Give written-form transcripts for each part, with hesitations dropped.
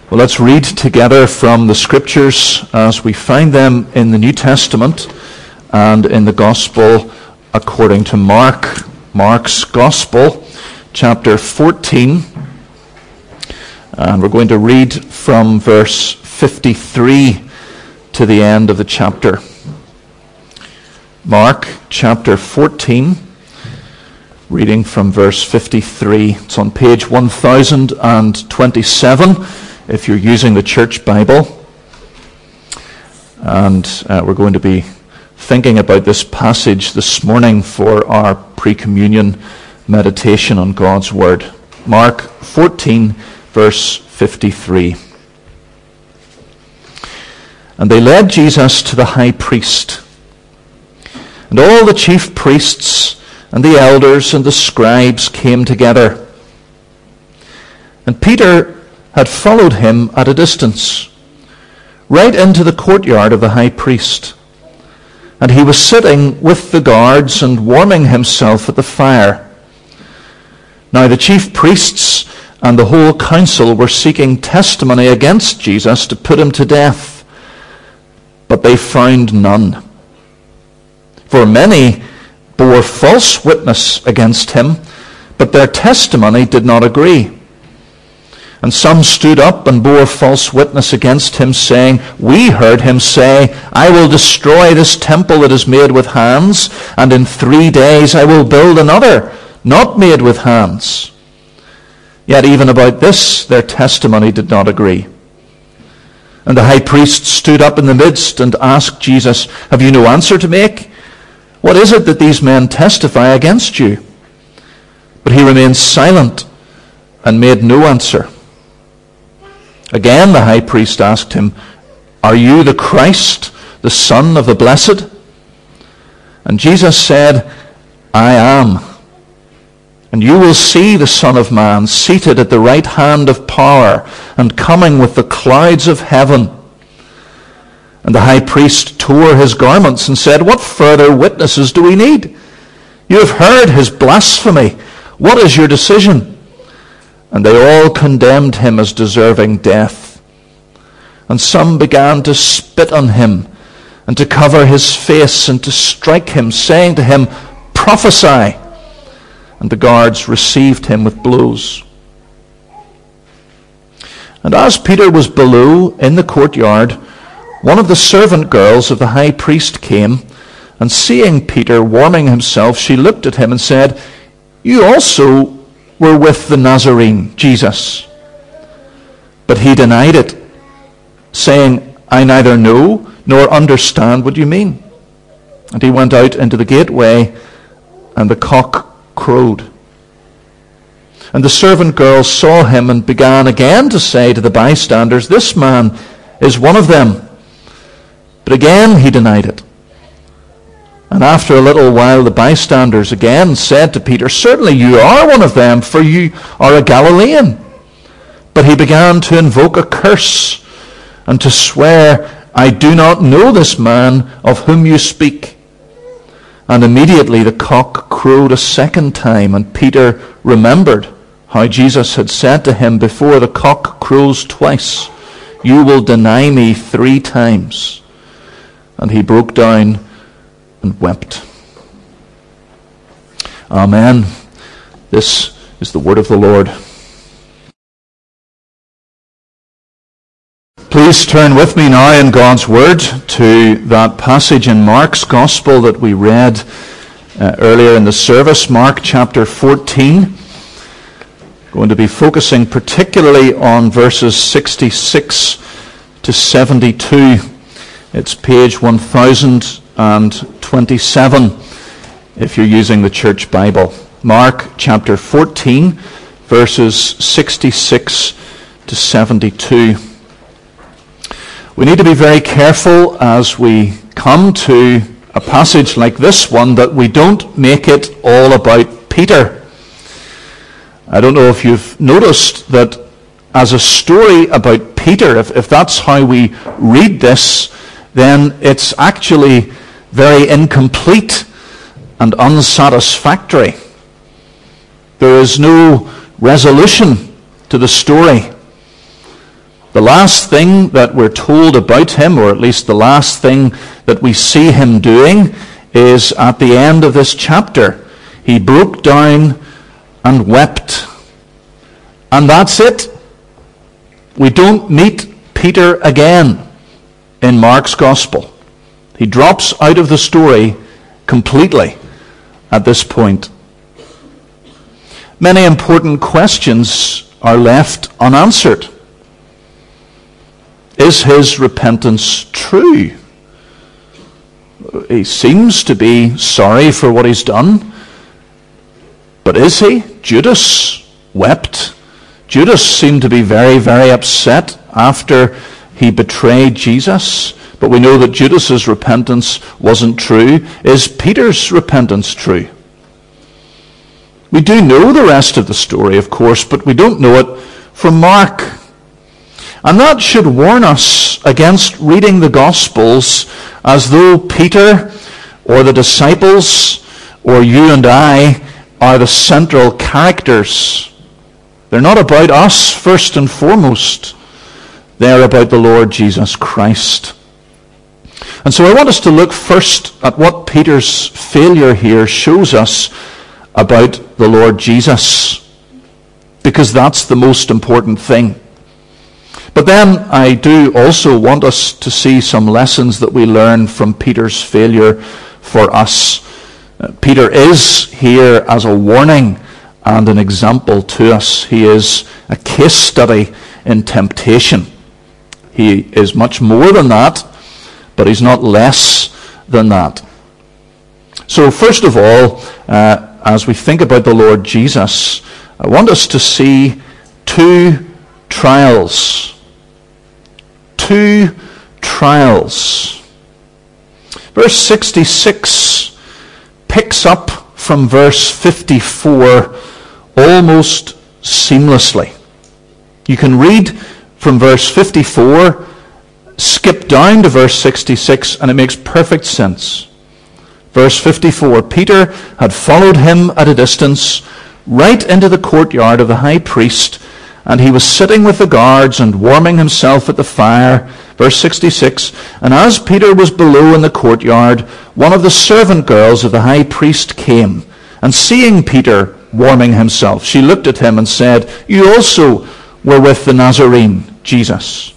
Well, let's read together from the Scriptures as we find them in the New Testament and in the Gospel according to Mark. Mark's Gospel, chapter 14. And we're going to read from verse 53 to the end of the chapter. Mark, chapter 14, reading from verse 53. It's on page 1027. If you're using the church Bible. And we're going to be thinking about this passage this morning for our pre-communion meditation on God's Word. Mark 14, verse 53. And they led Jesus to the high priest. And all the chief priests and the elders and the scribes came together. And Peter had followed him at a distance, right into the courtyard of the high priest. And he was sitting with the guards and warming himself at the fire. Now the chief priests and the whole council were seeking testimony against Jesus to put him to death, but they found none. For many bore false witness against him, but their testimony did not agree. And some stood up and bore false witness against him, saying, "We heard him say, 'I will destroy this temple that is made with hands, and in 3 days I will build another, not made with hands.' Yet even about this their testimony did not agree. And the high priest stood up in the midst and asked Jesus, 'Have you no answer to make? What is it that these men testify against you?' But he remained silent and made no answer. Again the high priest asked him, 'Are you the Christ, the Son of the Blessed?' And Jesus said, 'I am. And you will see the Son of Man seated at the right hand of power and coming with the clouds of heaven.' And the high priest tore his garments and said, 'What further witnesses do we need? You have heard his blasphemy. What is your decision?' And they all condemned him as deserving death. And some began to spit on him and to cover his face and to strike him, saying to him, 'Prophesy!' And the guards received him with blows. And as Peter was below in the courtyard, one of the servant girls of the high priest came, and seeing Peter warming himself, she looked at him and said, 'You also were with the Nazarene, Jesus.' But he denied it, saying, 'I neither know nor understand what you mean.' And he went out into the gateway, and the cock crowed. And the servant girl saw him and began again to say to the bystanders, 'This man is one of them.' But again he denied it. And after a little while the bystanders again said to Peter, 'Certainly you are one of them, for you are a Galilean.' But he began to invoke a curse and to swear, 'I do not know this man of whom you speak.' And immediately the cock crowed a second time, and Peter remembered how Jesus had said to him, 'Before the cock crows twice, you will deny me 3 times.' And he broke down and wept." Amen. This is the word of the Lord. Please turn with me now in God's Word to that passage in Mark's Gospel that we read earlier in the service, Mark chapter 14. Going to be focusing particularly on verses 66 to 72. It's page 1027 if you're using the church Bible. Mark chapter 14, verses 66 to 72. We need to be very careful as we come to a passage like this one that we don't make it all about Peter. I don't know if you've noticed that as a story about Peter, if that's how we read this, then it's actually very incomplete and unsatisfactory. There is no resolution to the story. The last thing that we're told about him, or at least the last thing that we see him doing, is at the end of this chapter. He broke down and wept. And that's it. We don't meet Peter again in Mark's Gospel. He drops out of the story completely at this point. Many important questions are left unanswered. Is his repentance true? He seems to be sorry for what he's done. But is he? Judas wept. Judas seemed to be very, very upset after he betrayed Jesus. But we know that Judas's repentance wasn't true. Is Peter's repentance true? We do know the rest of the story, of course, but we don't know it from Mark. And that should warn us against reading the Gospels as though Peter or the disciples or you and I are the central characters. They're not about us first and foremost. They're about the Lord Jesus Christ. And so I want us to look first at what Peter's failure here shows us about the Lord Jesus, because that's the most important thing. But then I do also want us to see some lessons that we learn from Peter's failure for us. Peter is here as a warning and an example to us. He is a case study in temptation. He is much more than that, but he's not less than that. So first of all, as we think about the Lord Jesus, I want us to see two trials. Two trials. Verse 66 picks up from verse 54 almost seamlessly. You can read from verse 54, skip down to verse 66, and it makes perfect sense. Verse 54, Peter had followed him at a distance right into the courtyard of the high priest, and he was sitting with the guards and warming himself at the fire. Verse 66, and as Peter was below in the courtyard, one of the servant girls of the high priest came, and seeing Peter warming himself, she looked at him and said, "You also were with the Nazarene, Jesus."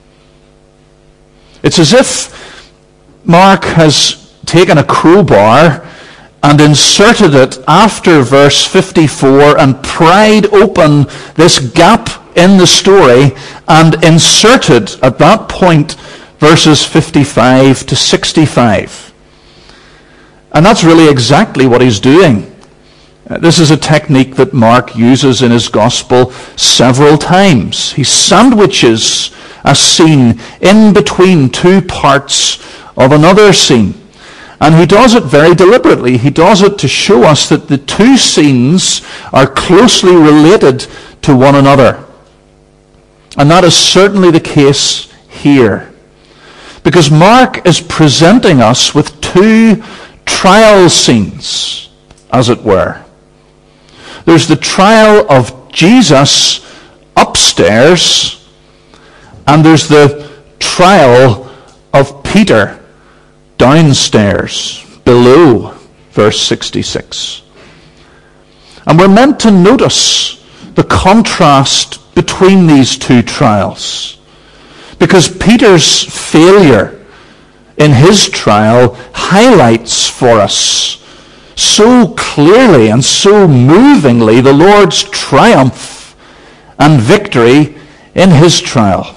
It's as if Mark has taken a crowbar and inserted it after verse 54 and pried open this gap in the story and inserted at that point verses 55 to 65. And that's really exactly what he's doing. This is a technique that Mark uses in his gospel several times. He sandwiches a scene in between two parts of another scene. And he does it very deliberately. He does it to show us that the two scenes are closely related to one another. And that is certainly the case here. Because Mark is presenting us with two trial scenes, as it were. There's the trial of Jesus upstairs, and there's the trial of Peter downstairs, below verse 66. And we're meant to notice the contrast between these two trials, because Peter's failure in his trial highlights for us so clearly and so movingly the Lord's triumph and victory in his trial.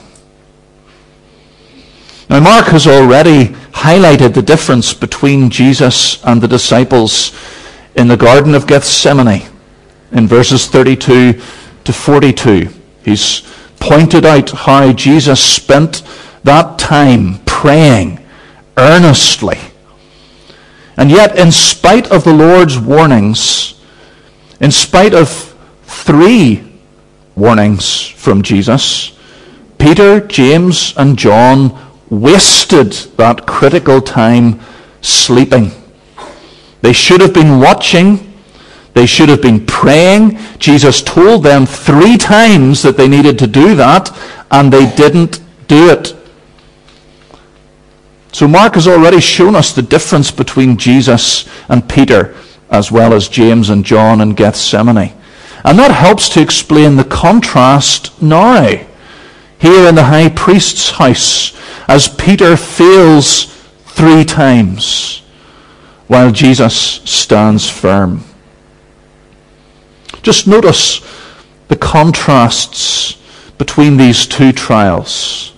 Now, Mark has already highlighted the difference between Jesus and the disciples in the Garden of Gethsemane in verses 32 to 42. He's pointed out how Jesus spent that time praying earnestly. And yet, in spite of the Lord's warnings, in spite of 3 warnings from Jesus, Peter, James, and John wasted that critical time sleeping. They should have been watching. They should have been praying. Jesus told them 3 times that they needed to do that, and they didn't do it. So Mark has already shown us the difference between Jesus and Peter, as well as James and John in Gethsemane. And that helps to explain the contrast now, here in the high priest's house, as Peter fails 3 times, while Jesus stands firm. Just notice the contrasts between these 2 trials.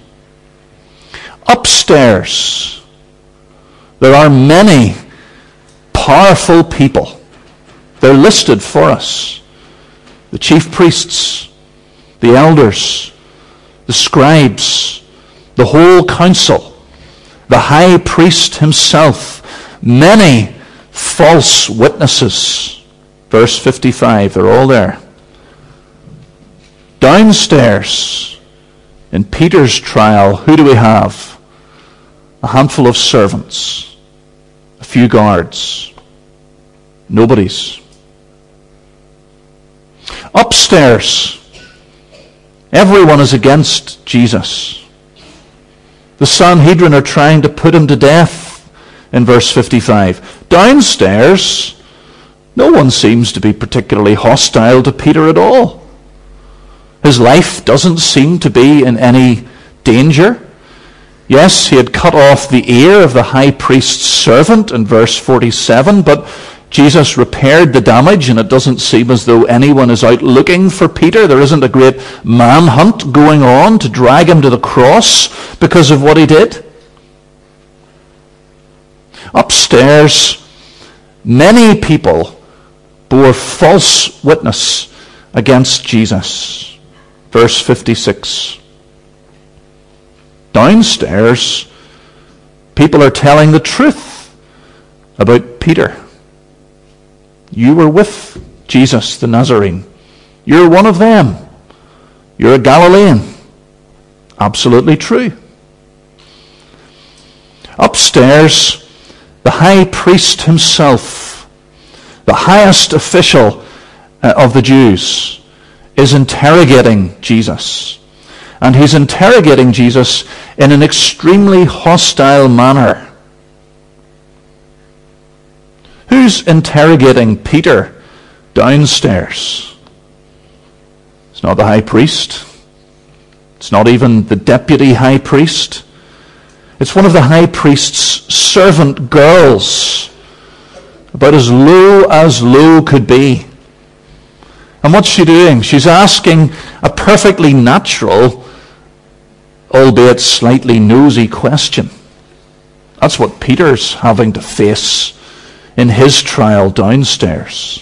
Upstairs, there are many powerful people. They're listed for us. The chief priests, the elders, the scribes, the whole council, the high priest himself, many false witnesses. Verse 55, they're all there. Downstairs, in Peter's trial, who do we have? A handful of servants, a few guards, nobody's. Upstairs, everyone is against Jesus. The Sanhedrin are trying to put him to death in verse 55. Downstairs, no one seems to be particularly hostile to Peter at all. His life doesn't seem to be in any danger. Yes, he had cut off the ear of the high priest's servant in verse 47, but Jesus repaired the damage, and it doesn't seem as though anyone is out looking for Peter. There isn't a great manhunt going on to drag him to the cross because of what he did. Upstairs, many people bore false witness against Jesus. Verse 56. Downstairs, people are telling the truth about Peter. You were with Jesus the Nazarene. You're one of them. You're a Galilean. Absolutely true. Upstairs, the high priest himself, the highest official of the Jews, is interrogating Jesus. And he's interrogating Jesus in an extremely hostile manner. Who's interrogating Peter downstairs? It's not the high priest. It's not even the deputy high priest. It's one of the high priest's servant girls, about as low could be. And what's she doing? She's asking a perfectly natural, albeit slightly nosy question. That's what Peter's having to face in his trial downstairs.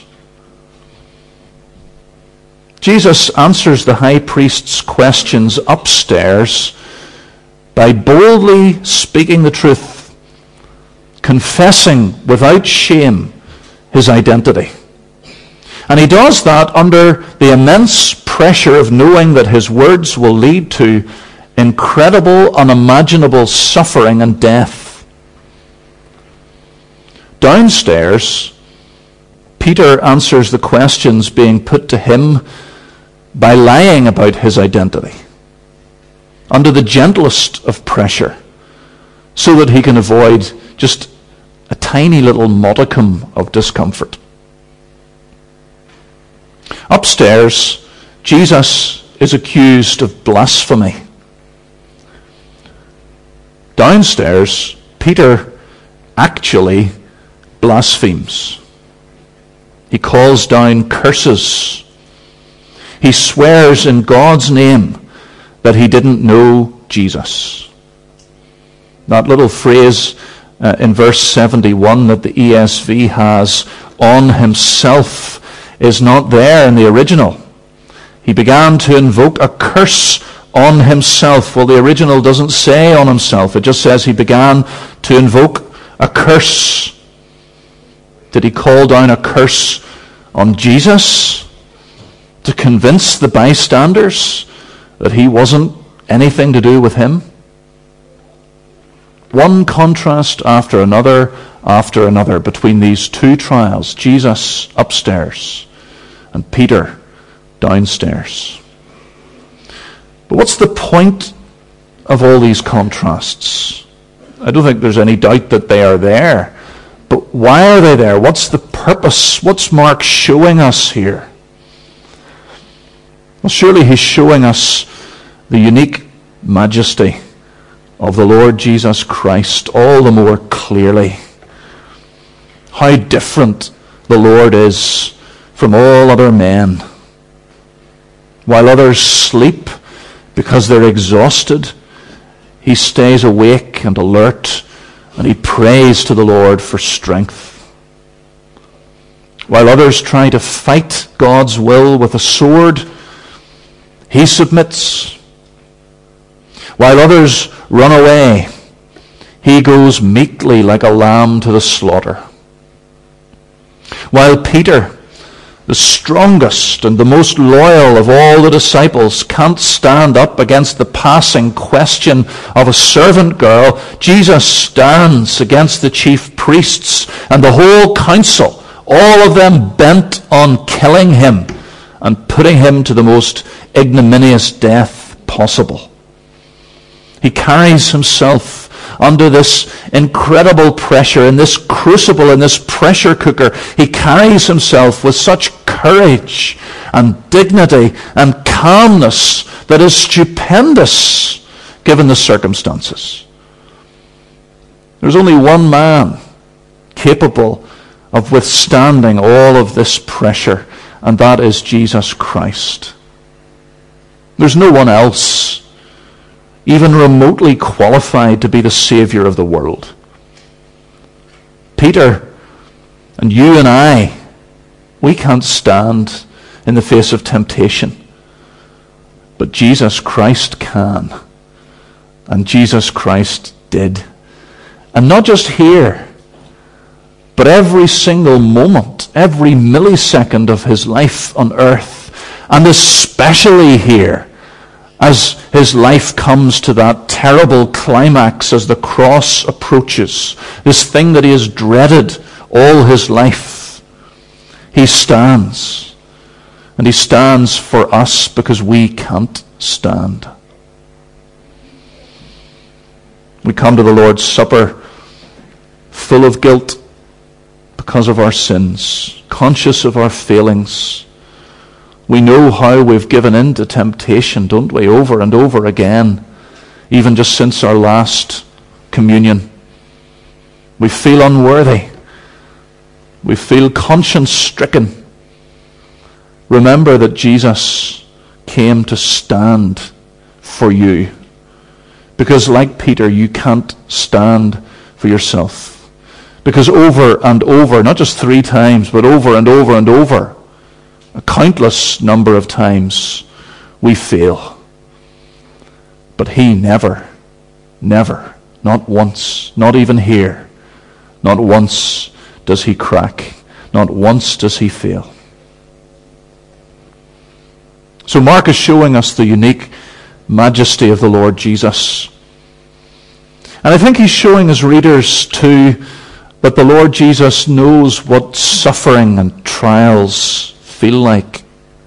Jesus answers the high priest's questions upstairs by boldly speaking the truth, confessing without shame his identity. And he does that under the immense pressure of knowing that his words will lead to incredible, unimaginable suffering and death. Downstairs, Peter answers the questions being put to him by lying about his identity, under the gentlest of pressure, so that he can avoid just a tiny little modicum of discomfort. Upstairs, Jesus is accused of blasphemy. Downstairs, Peter actually blasphemes. He calls down curses. He swears in God's name that he didn't know Jesus. That little phrase in verse 71 that the ESV has, on himself, is not there in the original. He began to invoke a curse on himself. Well, the original doesn't say on himself. It just says he began to invoke a curse. Did he call down a curse on Jesus to convince the bystanders that he wasn't anything to do with him? One contrast after another between these 2 trials, Jesus upstairs and Peter downstairs. But what's the point of all these contrasts? I don't think there's any doubt that they are there. But why are they there? What's the purpose? What's Mark showing us here? Well, surely he's showing us the unique majesty of the Lord Jesus Christ all the more clearly. How different the Lord is from all other men. While others sleep because they're exhausted, he stays awake and alert, and he prays to the Lord for strength. While others try to fight God's will with a sword, he submits. While others run away, he goes meekly like a lamb to the slaughter. While Peter, the strongest and the most loyal of all the disciples, can't stand up against the passing question of a servant girl, Jesus stands against the chief priests and the whole council, all of them bent on killing him and putting him to the most ignominious death possible. He carries himself under this incredible pressure, in this crucible, in this pressure cooker. He carries himself with such courage and dignity and calmness that is stupendous given the circumstances. There's only one man capable of withstanding all of this pressure, and that is Jesus Christ. There's no one else even remotely qualified to be the Savior of the world. Peter and you and I, we can't stand in the face of temptation. But Jesus Christ can. And Jesus Christ did. And not just here, but every single moment, every millisecond of his life on earth, and especially here, as his life comes to that terrible climax as the cross approaches, this thing that he has dreaded all his life, he stands. And he stands for us because we can't stand. We come to the Lord's Supper full of guilt because of our sins, conscious of our failings. We know how we've given in to temptation, don't we, over and over again, even just since our last communion. We feel unworthy. We feel conscience-stricken. Remember that Jesus came to stand for you. Because like Peter, you can't stand for yourself. Because over and over, not just 3 times, but over and over and over, a countless number of times, we fail. But he never, not once, not even here, not once does he crack. Not once does he fail. So Mark is showing us the unique majesty of the Lord Jesus. And I think he's showing his readers too that the Lord Jesus knows what suffering and trials feel like.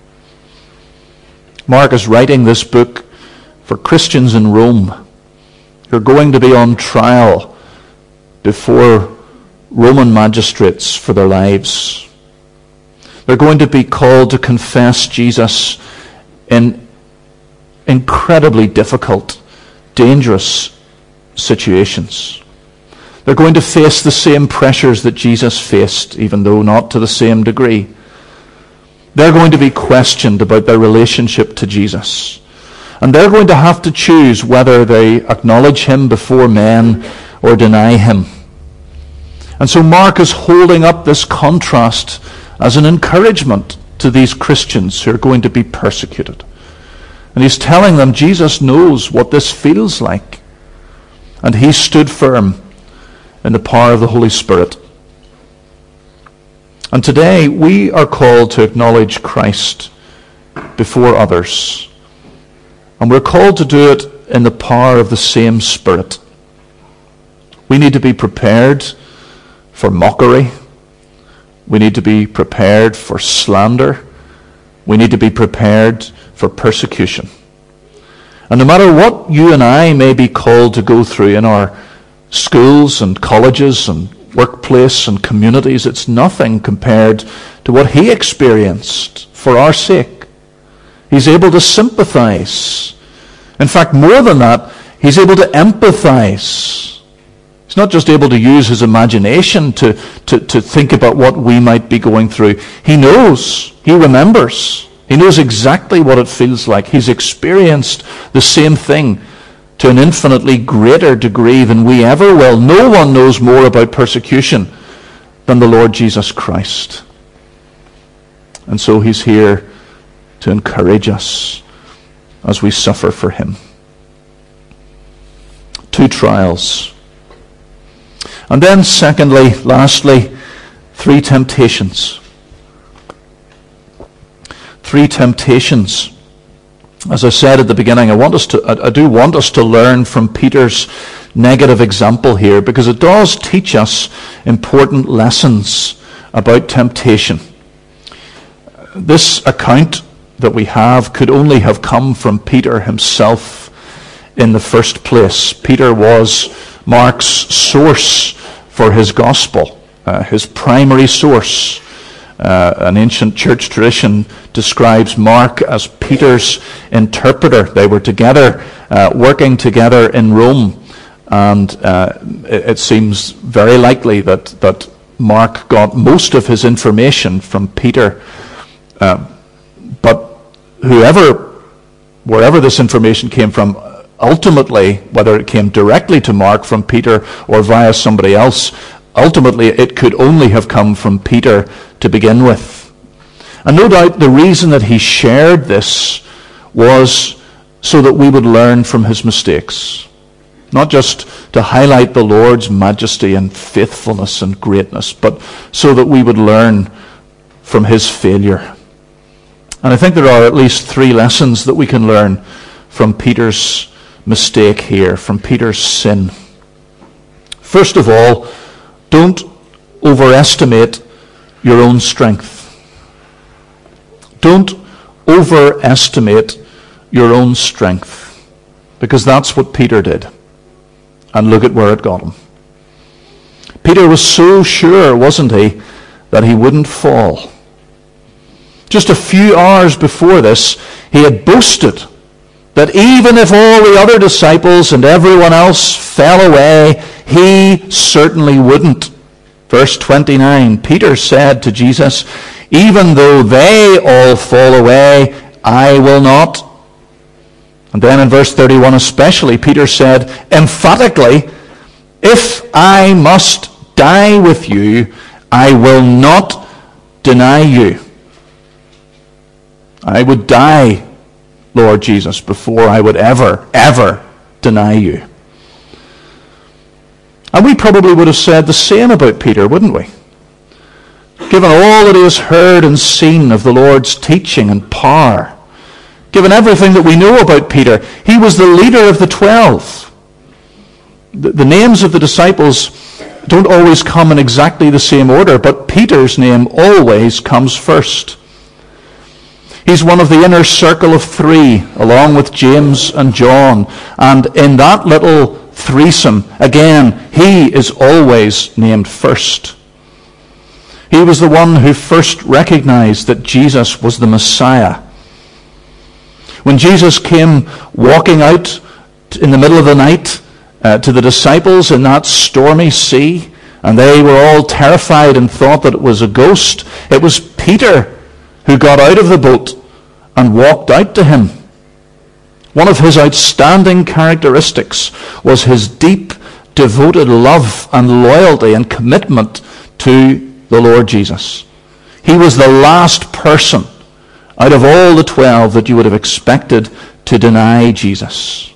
Mark is writing this book for Christians in Rome who are going to be on trial before Roman magistrates for their lives. They're going to be called to confess Jesus in incredibly difficult, dangerous situations. They're going to face the same pressures that Jesus faced, even though not to the same degree. They're going to be questioned about their relationship to Jesus. And they're going to have to choose whether they acknowledge him before men or deny him. And so Mark is holding up this contrast as an encouragement to these Christians who are going to be persecuted. And he's telling them Jesus knows what this feels like. And he stood firm in the power of the Holy Spirit. And today we are called to acknowledge Christ before others. And we're called to do it in the power of the same Spirit. We need to be prepared for mockery. We need to be prepared for slander. We need to be prepared for persecution. And no matter what you and I may be called to go through in our schools and colleges and workplace and communities, it's nothing compared to what he experienced for our sake. He's able to sympathize. In fact, more than that, he's able to empathize. He's not just able to use his imagination to think about what we might be going through. He knows. He remembers. He knows exactly what it feels like. He's experienced the same thing to an infinitely greater degree than we ever will. No one knows more about persecution than the Lord Jesus Christ. And so he's here to encourage us as we suffer for him. 2 trials. And then secondly, lastly, 3 temptations. 3 temptations. As I said at the beginning, I do want us to learn from Peter's negative example here, because it does teach us important lessons about temptation. This account that we have could only have come from Peter himself in the first place. Peter was Mark's source for his gospel, his primary source. An ancient church tradition describes Mark as Peter's interpreter. They were together, working together in Rome, and it seems very likely that Mark got most of his information from Peter. But wherever this information came from, ultimately, whether it came directly to Mark from Peter or via somebody else, ultimately it could only have come from Peter to begin with. And no doubt the reason that he shared this was so that we would learn from his mistakes. Not just to highlight the Lord's majesty and faithfulness and greatness, but so that we would learn from his failure. And I think there are at least 3 lessons that we can learn from Peter's mistake here, from Peter's sin. First of all, don't overestimate your own strength. Don't overestimate your own strength, because that's what Peter did. And look at where it got him. Peter was so sure, wasn't he, that he wouldn't fall. Just a few hours before this, he had boasted that even if all the other disciples and everyone else fell away, he certainly wouldn't. Verse 29, Peter said to Jesus, "Even though they all fall away, I will not." And then in verse 31 especially, Peter said emphatically, "If I must die with you, I will not deny you." I would die, Lord Jesus, before I would ever deny you. And we probably would have said the same about Peter, wouldn't we? Given all that he has heard and seen of the Lord's teaching and power, given everything that we know about Peter, he was the leader of the 12. The names of the disciples don't always come in exactly the same order, but Peter's name always comes first. He's one of the inner circle of 3, along with James and John. And in that little threesome, again, he is always named first. He was the one who first recognized that Jesus was the Messiah. When Jesus came walking out in the middle of the night to the disciples in that stormy sea, and they were all terrified and thought that it was a ghost, it was Peter who got out of the boat and walked out to him. One of his outstanding characteristics was his deep, devoted love and loyalty and commitment to the Lord Jesus. He was the last person out of all the 12 that you would have expected to deny Jesus.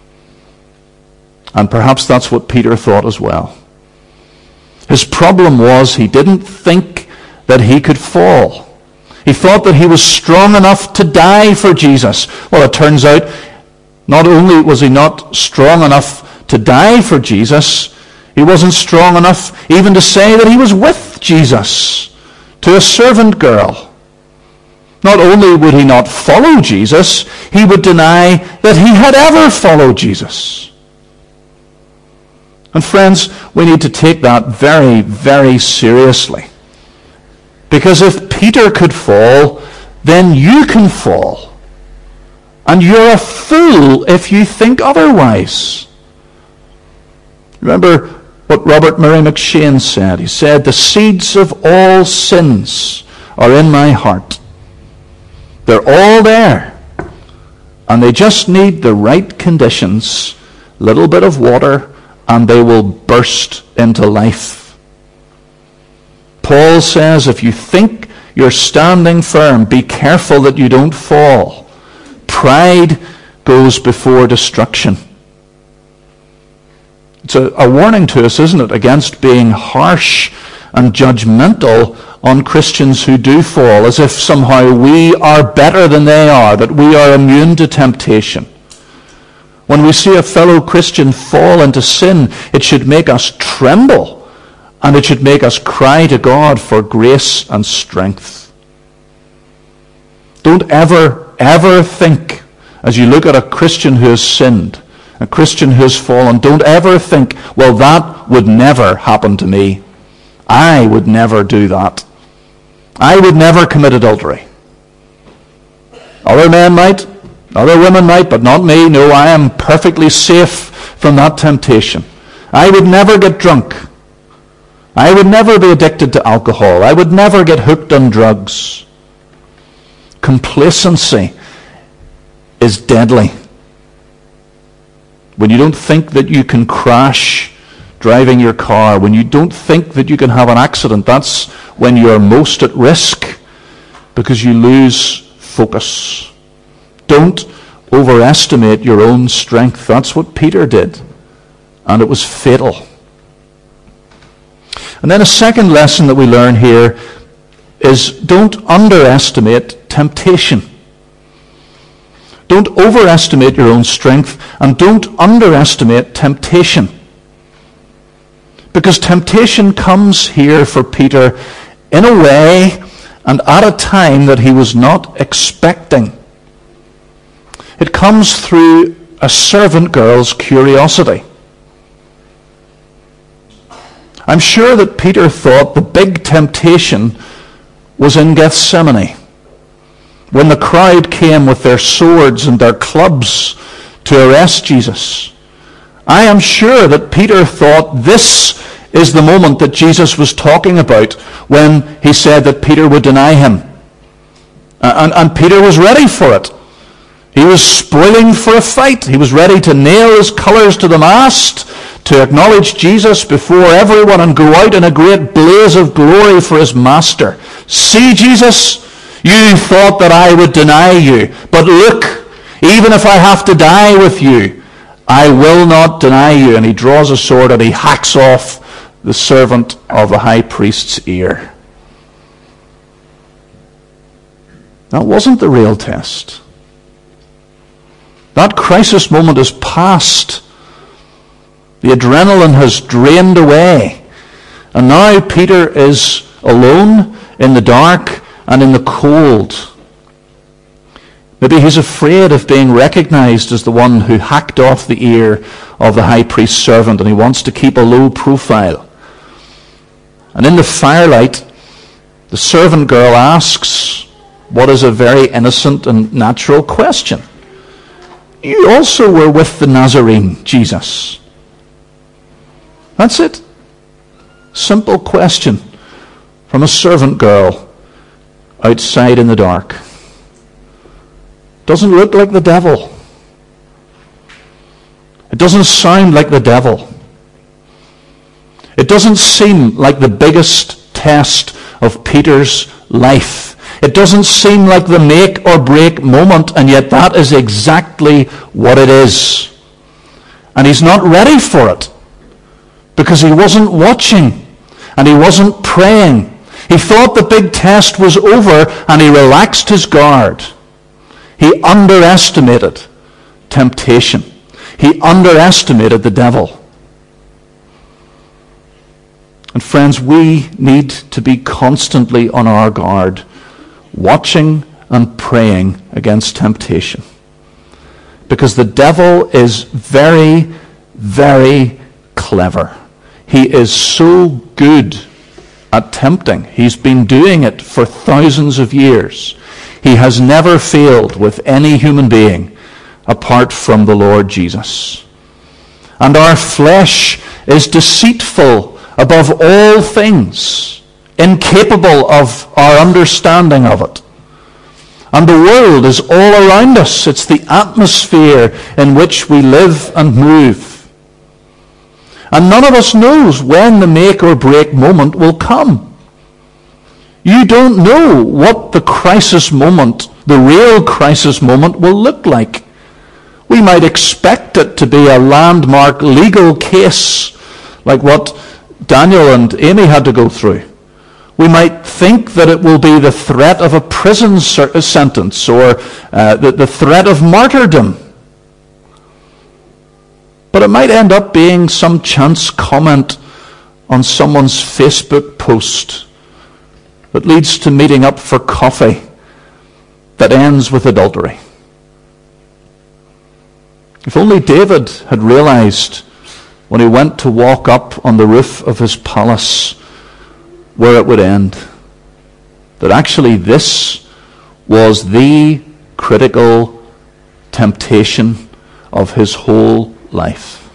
And perhaps that's what Peter thought as well. His problem was he didn't think that he could fall. He thought that he was strong enough to die for Jesus. Well, it turns out not only was he not strong enough to die for Jesus, he wasn't strong enough even to say that he was with Jesus to a servant girl. Not only would he not follow Jesus, he would deny that he had ever followed Jesus. And friends, we need to take that very, very seriously. Because if Peter could fall, then you can fall. And you're a fool if you think otherwise. Remember what Robert Murray McCheyne said. He said, "The seeds of all sins are in my heart. They're all there. And they just need the right conditions, little bit of water, and they will burst into life." Paul says, if you think you're standing firm, be careful that you don't fall. Pride goes before destruction. It's a warning to us, isn't it, against being harsh and judgmental on Christians who do fall, as if somehow we are better than they are, that we are immune to temptation. When we see a fellow Christian fall into sin, it should make us tremble, and it should make us cry to God for grace and strength. Don't ever think, as you look at a Christian who has sinned, a Christian who has fallen, don't ever think, well, that would never happen to me. I would never do that. I would never commit adultery. Other men might, other women might, but not me. No, I am perfectly safe from that temptation. I would never get drunk. I would never be addicted to alcohol. I would never get hooked on drugs. Complacency is deadly. When you don't think that you can crash driving your car, when you don't think that you can have an accident, that's when you're most at risk, because you lose focus. Don't overestimate your own strength. That's what Peter did, and it was fatal. And then a second lesson that we learn here is don't underestimate temptation. Don't overestimate your own strength, and don't underestimate temptation. Because temptation comes here for Peter in a way and at a time that he was not expecting. It comes through a servant girl's curiosity. I'm sure that Peter thought the big temptation was in Gethsemane, when the crowd came with their swords and their clubs to arrest Jesus. I am sure that Peter thought this is the moment that Jesus was talking about when he said that Peter would deny him. And Peter was ready for it. He was spoiling for a fight. He was ready to nail his colours to the mast, to acknowledge Jesus before everyone and go out in a great blaze of glory for his master. See, Jesus, you thought that I would deny you, but look, even if I have to die with you, I will not deny you. And he draws a sword and he hacks off the servant of the high priest's ear. That wasn't the real test. That crisis moment is past. The adrenaline has drained away. And now Peter is alone in the dark and in the cold. Maybe he's afraid of being recognized as the one who hacked off the ear of the high priest's servant, and he wants to keep a low profile. And in the firelight, the servant girl asks what is a very innocent and natural question. You also were with the Nazarene, Jesus. That's it. Simple question from a servant girl outside in the dark. Doesn't look like the devil. It doesn't sound like the devil. It doesn't seem like the biggest test of Peter's life. It doesn't seem like the make or break moment, and yet that is exactly what it is. And he's not ready for it, because he wasn't watching and he wasn't praying. He thought the big test was over and he relaxed his guard. He underestimated temptation. He underestimated the devil. And friends, we need to be constantly on our guard, watching and praying against temptation. Because the devil is very, very clever. He is so good at tempting. He's been doing it for thousands of years. He has never failed with any human being apart from the Lord Jesus. And our flesh is deceitful above all things, incapable of our understanding of it. And the world is all around us. It's the atmosphere in which we live and move. And none of us knows when the make or break moment will come. You don't know what the crisis moment, the real crisis moment, will look like. We might expect it to be a landmark legal case like what Daniel and Amy had to go through. We might think that it will be the threat of a prison sentence or the threat of martyrdom. But it might end up being some chance comment on someone's Facebook post that leads to meeting up for coffee that ends with adultery. If only David had realized when he went to walk up on the roof of his palace where it would end, that actually this was the critical temptation of his whole life.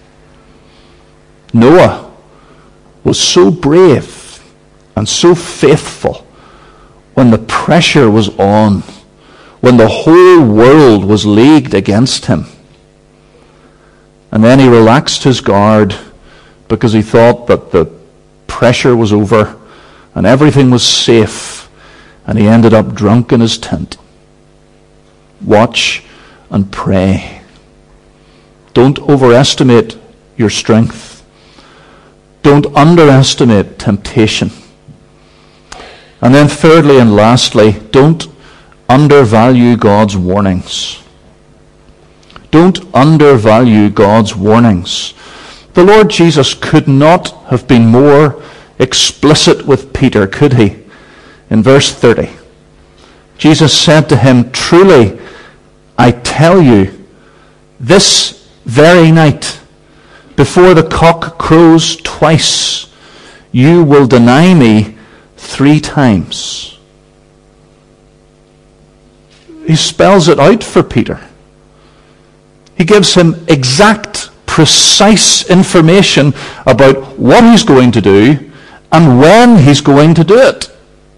Noah was so brave and so faithful when the pressure was on, when the whole world was leagued against him. And then he relaxed his guard because he thought that the pressure was over and everything was safe, and he ended up drunk in his tent. Watch and pray. Don't overestimate your strength. Don't underestimate temptation. And then thirdly and lastly, don't undervalue God's warnings. Don't undervalue God's warnings. The Lord Jesus could not have been more explicit with Peter, could he? In verse 30, Jesus said to him, "Truly, I tell you, this very night, before the cock crows twice, you will deny me 3 times." He spells it out for Peter. He gives him exact, precise information about what he's going to do and when he's going to do it.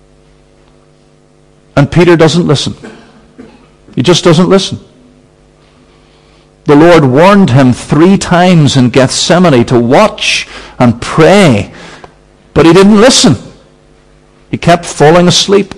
And Peter doesn't listen. He just doesn't listen. The Lord warned him 3 times in Gethsemane to watch and pray, but he didn't listen. He kept falling asleep.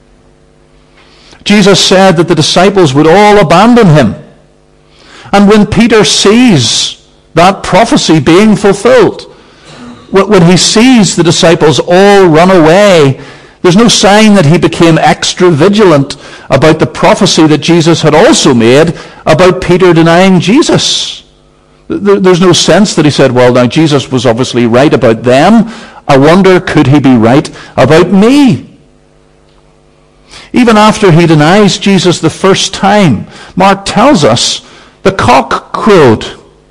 Jesus said that the disciples would all abandon him. And when Peter sees that prophecy being fulfilled, when he sees the disciples all run away, there's no sign that he became extra vigilant about the prophecy that Jesus had also made about Peter denying Jesus. There's no sense that he said, well, now Jesus was obviously right about them. I wonder, could he be right about me? Even after he denies Jesus the first time, Mark tells us the cock crowed.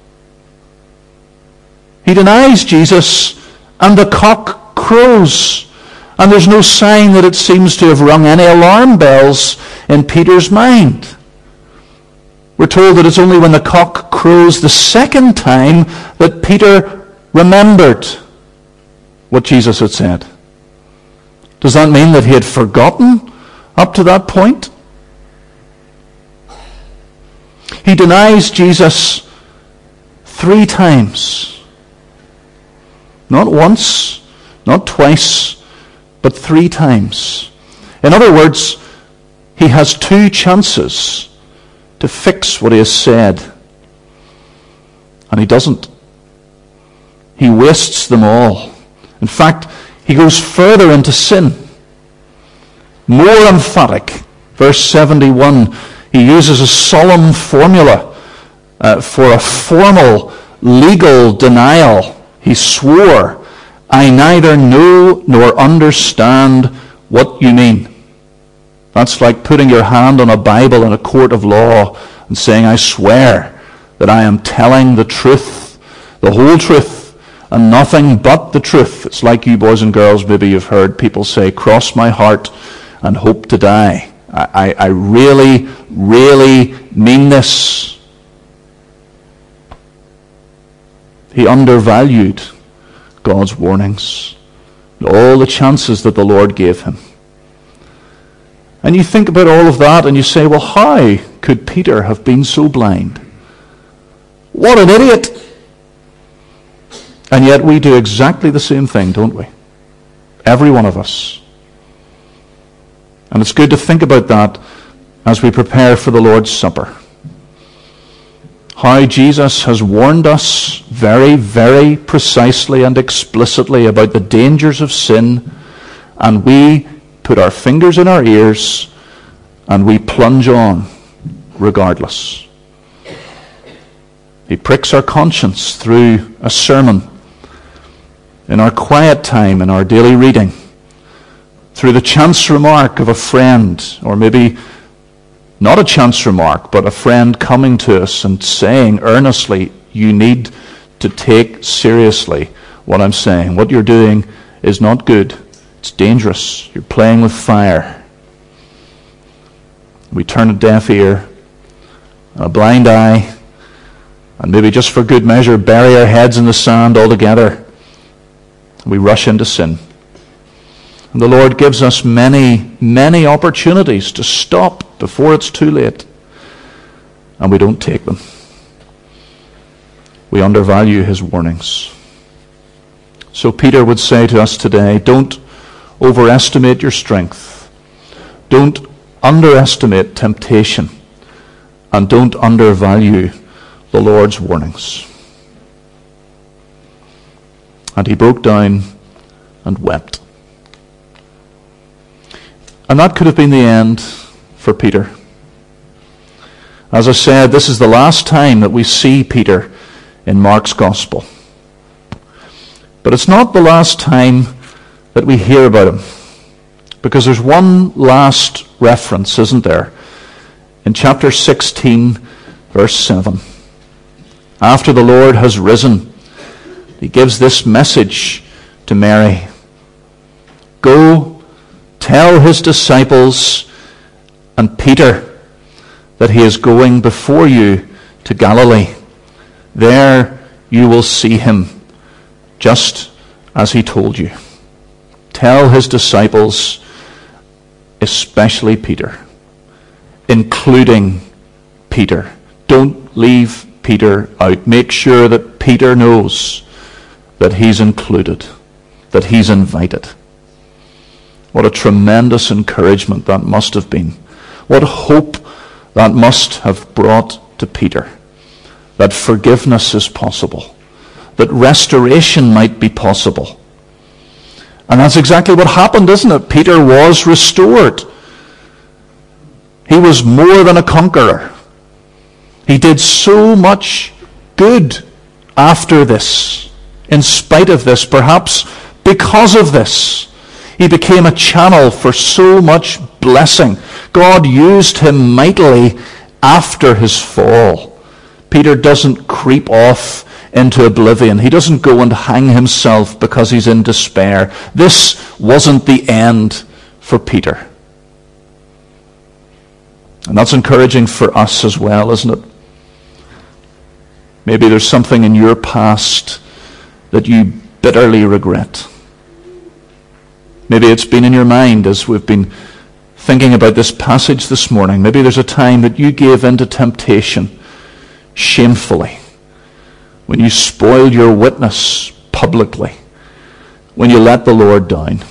He denies Jesus and the cock crows. And there's no sign that it seems to have rung any alarm bells in Peter's mind. We're told that it's only when the cock crows the second time that Peter remembered what Jesus had said. Does that mean that he had forgotten up to that point? He denies Jesus 3 times. Not once, not twice, but 3 times. In other words, he has 2 chances to fix what he has said. And he doesn't. He wastes them all. In fact, he goes further into sin. More emphatic. Verse 71, he uses a solemn formula for a formal legal denial. He swore, "I neither know nor understand what you mean." That's like putting your hand on a Bible in a court of law and saying, I swear that I am telling the truth, the whole truth, and nothing but the truth. It's like you boys and girls, maybe you've heard people say, cross my heart and hope to die. I really, really mean this. He undervalued God's warnings, all the chances that the Lord gave him. And you think about all of that and you say, well, how could Peter have been so blind? What an idiot! And yet we do exactly the same thing, don't we? Every one of us. And it's good to think about that as we prepare for the Lord's Supper. How Jesus has warned us very, very precisely and explicitly about the dangers of sin, and we put our fingers in our ears and we plunge on regardless. He pricks our conscience through a sermon, in our quiet time, in our daily reading, through the chance remark of a friend, or maybe not a chance remark, but a friend coming to us and saying earnestly, you need to take seriously what I'm saying. What you're doing is not good. It's dangerous. You're playing with fire. We turn a deaf ear, a blind eye, and maybe just for good measure bury our heads in the sand altogether. We rush into sin. And the Lord gives us many, many opportunities to stop before it's too late. And we don't take them. We undervalue his warnings. So Peter would say to us today, don't overestimate your strength. Don't underestimate temptation. And don't undervalue the Lord's warnings. And he broke down and wept. And that could have been the end for Peter. As I said, this is the last time that we see Peter in Mark's Gospel. But it's not the last time that we hear about him. Because there's one last reference, isn't there? In chapter 16, verse 7. After the Lord has risen, he gives this message to Mary. Go, tell his disciples and Peter that he is going before you to Galilee. There you will see him, just as he told you. Tell his disciples, especially Peter, including Peter. Don't leave Peter out. Make sure that Peter knows that he's included, that he's invited. What a tremendous encouragement that must have been. What hope that must have brought to Peter. That forgiveness is possible. That restoration might be possible. And that's exactly what happened, isn't it? Peter was restored. He was more than a conqueror. He did so much good after this. In spite of this, perhaps because of this, he became a channel for so much blessing. God used him mightily after his fall. Peter doesn't creep off into oblivion. He doesn't go and hang himself because he's in despair. This wasn't the end for Peter. And that's encouraging for us as well, isn't it? Maybe there's something in your past that you bitterly regret. Maybe it's been in your mind as we've been thinking about this passage this morning. Maybe there's a time that you gave in to temptation shamefully, when you spoiled your witness publicly, when you let the Lord down.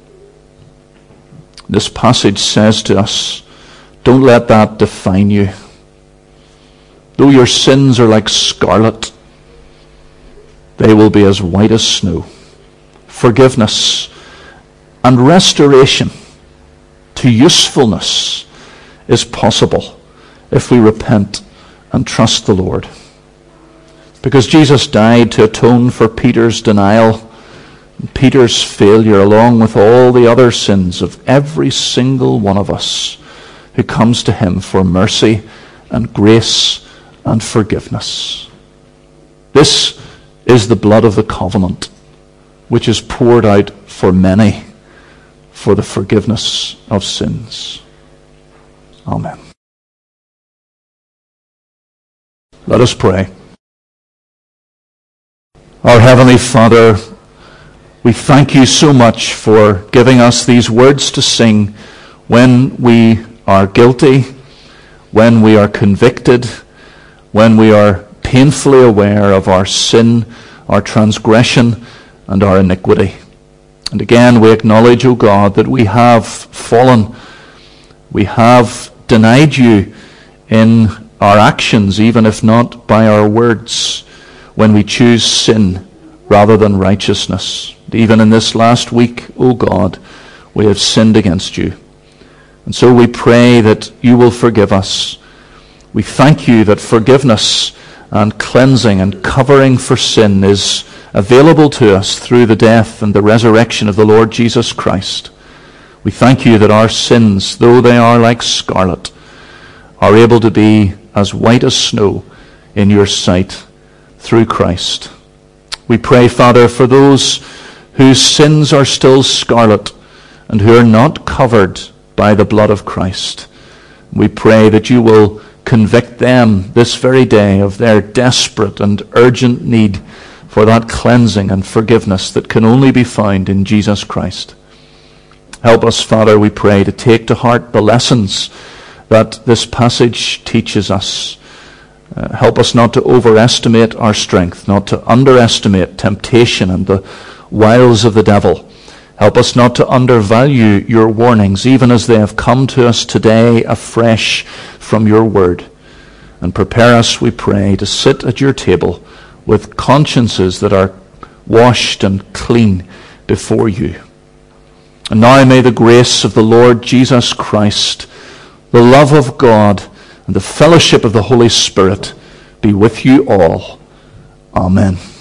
This passage says to us, don't let that define you. Though your sins are like scarlet, they will be as white as snow. Forgiveness and restoration to usefulness is possible if we repent and trust the Lord. Because Jesus died to atone for Peter's denial, Peter's failure, along with all the other sins of every single one of us who comes to him for mercy and grace and forgiveness. This is the blood of the covenant, which is poured out for many for the forgiveness of sins. Amen. Let us pray. Our Heavenly Father, we thank you so much for giving us these words to sing when we are guilty, when we are convicted, when we are painfully aware of our sin, our transgression, and our iniquity. And again, we acknowledge, O God, that we have fallen. We have denied you in our actions, even if not by our words, when we choose sin rather than righteousness. Even in this last week, O God, we have sinned against you. And so we pray that you will forgive us. We thank you that forgiveness and cleansing and covering for sin is available to us through the death and the resurrection of the Lord Jesus Christ. We thank you that our sins, though they are like scarlet, are able to be as white as snow in your sight through Christ. We pray, Father, for those whose sins are still scarlet and who are not covered by the blood of Christ. We pray that you will convict them this very day of their desperate and urgent need for that cleansing and forgiveness that can only be found in Jesus Christ. Help us, Father, we pray, to take to heart the lessons that this passage teaches us. Help us not to overestimate our strength, not to underestimate temptation and the wiles of the devil. Help us not to undervalue your warnings, even as they have come to us today afresh from your word. And prepare us, we pray, to sit at your table with consciences that are washed and clean before you. And now may the grace of the Lord Jesus Christ, the love of God, and the fellowship of the Holy Spirit be with you all. Amen.